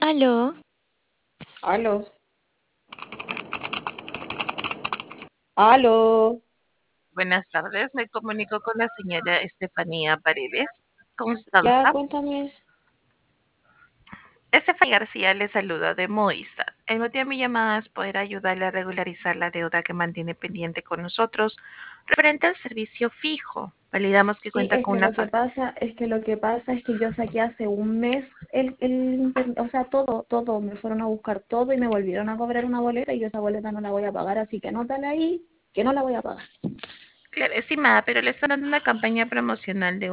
Aló, Aló, aló. buenas tardes. Me comunico con la señora Estefanía Paredes. Ya, Constanza. cuéntame. Estefanía García le saluda de Movistar. El motivo de mi llamada es poder ayudarle a regularizar la deuda que mantiene pendiente con nosotros referente al servicio fijo. Validamos que Sí, cuenta es con que una lo que factura. pasa, es que yo saqué hace un mes o sea, todo, me fueron a buscar todo y me volvieron a cobrar una boleta y yo esa boleta no la voy a pagar, así que anótala ahí, que no la voy a pagar. Claro, estimada, pero le están dando una campaña promocional de